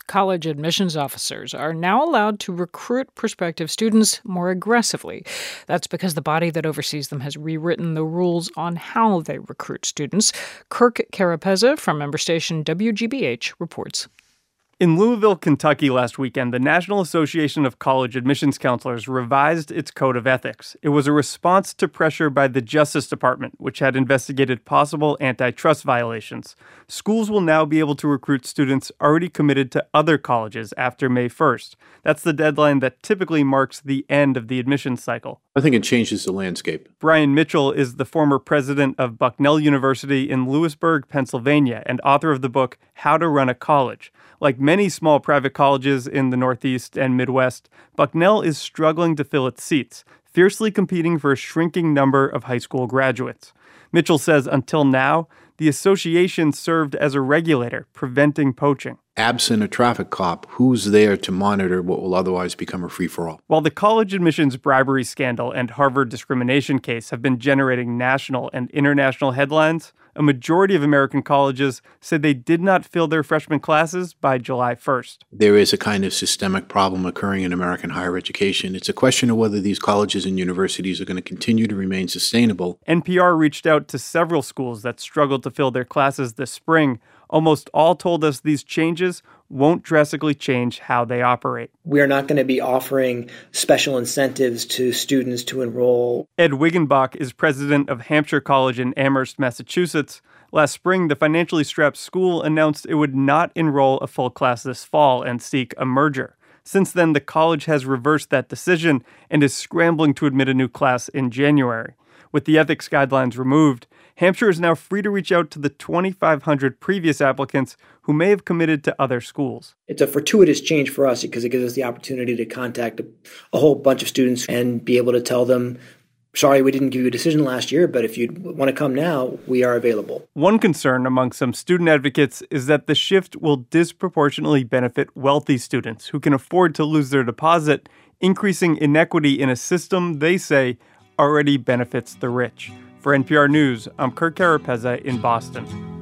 college admissions officers are now allowed to recruit prospective students more aggressively. That's because the body that oversees them has rewritten the rules on how they recruit students. Kirk Carapezza from member station WGBH reports. In Louisville, Kentucky last weekend, the National Association of College Admissions Counselors revised its code of ethics. It was a response to pressure by the Justice Department, which had investigated possible antitrust violations. Schools will now be able to recruit students already committed to other colleges after May 1st. That's the deadline that typically marks the end of the admissions cycle. I think it changes the landscape. Brian Mitchell is the former president of Bucknell University in Lewisburg, Pennsylvania, and author of the book How to Run a College. Like many small private colleges in the Northeast and Midwest, Bucknell is struggling to fill its seats, fiercely competing for a shrinking number of high school graduates. Mitchell says until now, the association served as a regulator, preventing poaching. Absent a traffic cop, who's there to monitor what will otherwise become a free-for-all? While the college admissions bribery scandal and Harvard discrimination case have been generating national and international headlines, a majority of American colleges said they did not fill their freshman classes by July 1st. There is a kind of systemic problem occurring in American higher education. It's a question of whether these colleges and universities are going to continue to remain sustainable. NPR reached out to several schools that struggled to fill their classes this spring. Almost all told us these changes won't drastically change how they operate. We are not going to be offering special incentives to students to enroll. Ed Wiggenbach is president of Hampshire College in Amherst, Massachusetts. Last spring, the financially strapped school announced it would not enroll a full class this fall and seek a merger. Since then, the college has reversed that decision and is scrambling to admit a new class in January. With the ethics guidelines removed, Hampshire is now free to reach out to the 2,500 previous applicants who may have committed to other schools. It's a fortuitous change for us because it gives us the opportunity to contact a whole bunch of students and be able to tell them, sorry, we didn't give you a decision last year, but if you want to come now, we are available. One concern among some student advocates is that the shift will disproportionately benefit wealthy students who can afford to lose their deposit, increasing inequity in a system they say already benefits the rich. For NPR News, I'm Kirk Carapezza in Boston.